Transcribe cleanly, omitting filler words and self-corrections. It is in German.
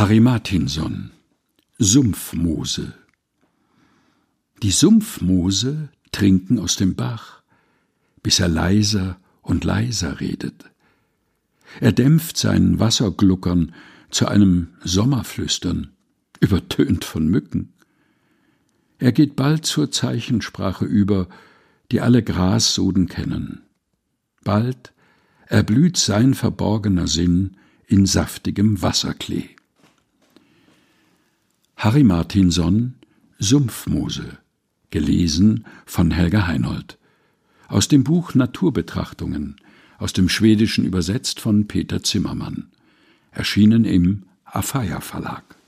Harry Martinson, Sumpfmoose. Die Sumpfmoose trinken aus dem Bach, bis er leiser und leiser redet. Er dämpft sein Wassergluckern zu einem Sommerflüstern, übertönt von Mücken. Er geht bald zur Zeichensprache über, die alle Grassoden kennen. Bald erblüht sein verborgener Sinn in saftigem Wasserklee. Harry Martinson, Sumpfmoose, gelesen von Helga Heinold. Aus dem Buch Naturbetrachtungen, aus dem Schwedischen übersetzt von Peter Zimmermann. Erschienen im Afeier Verlag.